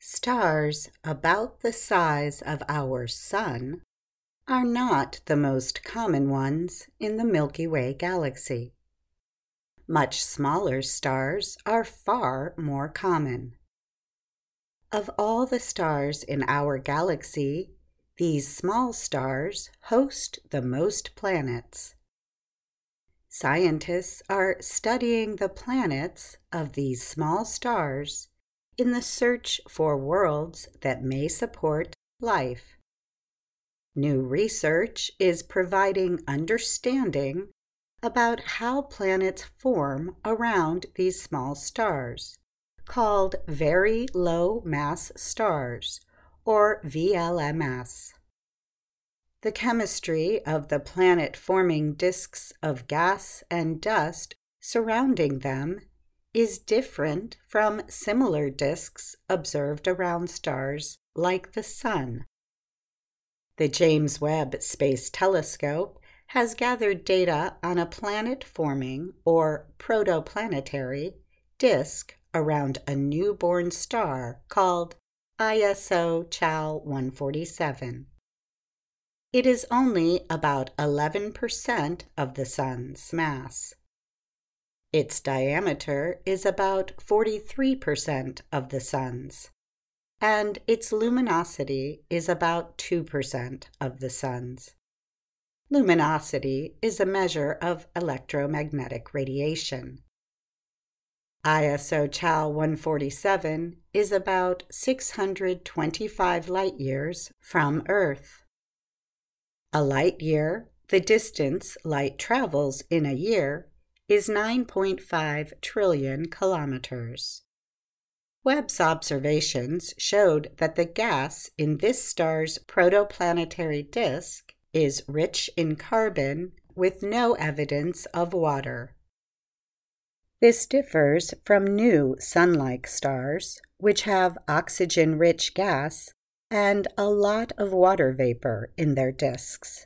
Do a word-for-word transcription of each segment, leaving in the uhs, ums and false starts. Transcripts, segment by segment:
Stars about the size of our Sun are not the most common ones in the Milky Way galaxy. Much smaller stars are far more common. Of all the stars in our galaxy, these small stars host the most planets. Scientists are studying the planets of these small stars in the search for worlds that may support life. New research is providing understanding about how planets form around these small stars, called Very Low Mass Stars, or V L M S. The chemistry of the planet-forming disks of gas and dust surrounding them is different from similar disks observed around stars like the Sun. The James Webb Space Telescope has gathered data on a planet-forming, or protoplanetary, disk around a newborn star called I S O C H A L one forty-seven. It is only about eleven percent of the Sun's mass. Its diameter is about forty-three percent of the Sun's, and its luminosity is about two percent of the Sun's. Luminosity is a measure of electromagnetic radiation. I S O C H A L one forty-seven is about six hundred twenty-five light-years from Earth. A light-year, the distance light travels in a year, is nine point five trillion kilometers. Webb's observations showed that the gas in this star's protoplanetary disk is rich in carbon with no evidence of water. This differs from new Sun-like stars, which have oxygen-rich gas and a lot of water vapor in their disks.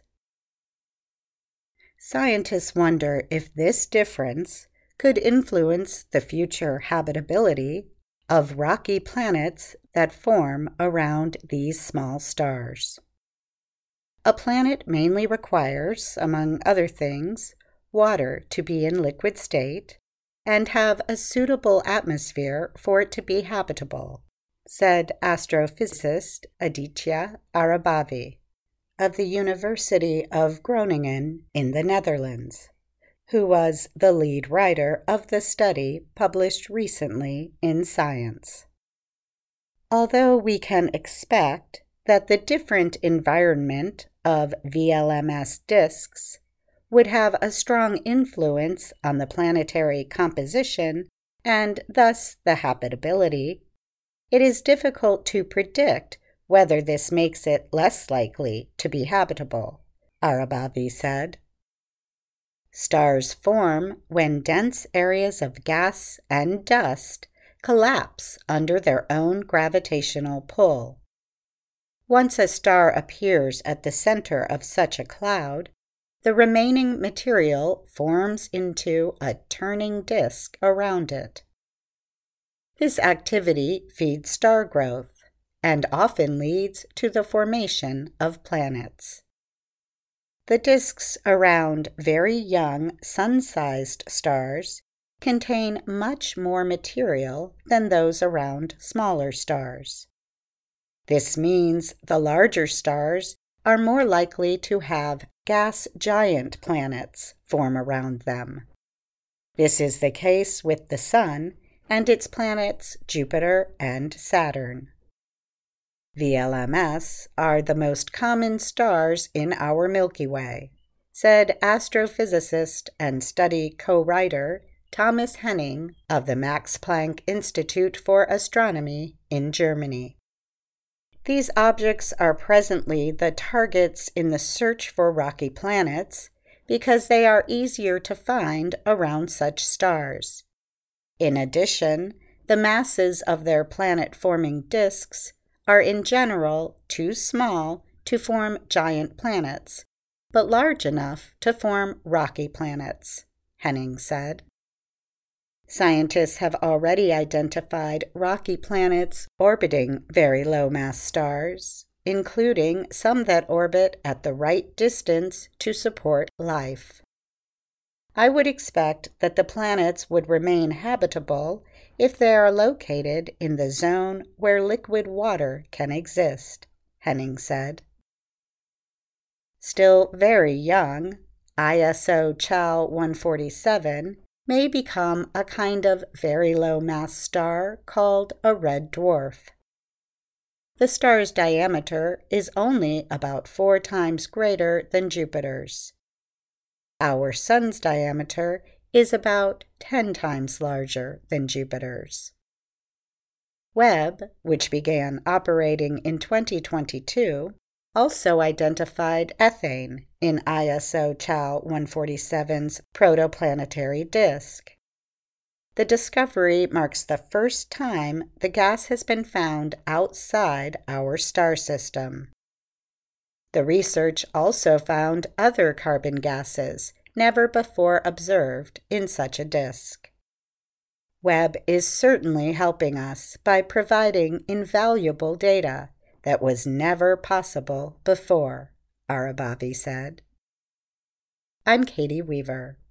Scientists wonder if this difference could influence the future habitability of rocky planets that form around these small stars. A planet mainly requires, among other things, water to be in liquid state and have a suitable atmosphere for it to be habitable, said astrophysicist Aditya Arabavi of the University of Groningen in the Netherlands, who was the lead writer of the study published recently in Science. Although we can expect that the different environment of V L M S disks would have a strong influence on the planetary composition and thus the habitability, it is difficult to predict whether this makes it less likely to be habitable, Arabavi said. Stars form when dense areas of gas and dust collapse under their own gravitational pull. Once a star appears at the center of such a cloud, the remaining material forms into a turning disk around it. This activity feeds star growth and often leads to the formation of planets. The disks around very young sun-sized stars contain much more material than those around smaller stars. This means the larger stars are more likely to have gas giant planets form around them. This is the case with the Sun and its planets Jupiter and Saturn. V L M S are the most common stars in our Milky Way, said astrophysicist and study co-writer Thomas Henning of the Max Planck Institute for Astronomy in Germany. These objects are presently the targets in the search for rocky planets because they are easier to find around such stars. In addition, the masses of their planet-forming disks are in general too small to form giant planets, but large enough to form rocky planets, Henning said. Scientists have already identified rocky planets orbiting very low-mass stars, including some that orbit at the right distance to support life. I would expect that the planets would remain habitable if they are located in the zone where liquid water can exist, Henning said. Still very young, I S O C H A L one forty-seven may become a kind of very low-mass star called a red dwarf. The star's diameter is only about four times greater than Jupiter's. Our Sun's diameter is about ten times larger than Jupiter's. Webb, which began operating in twenty twenty-two, also identified ethane in I S O C H A L one forty-seven's protoplanetary disk. The discovery marks the first time the gas has been found outside our star system. The research also found other carbon gases never before observed in such a disk. Webb is certainly helping us by providing invaluable data that was never possible before, Arabavi said. I'm Katie Weaver.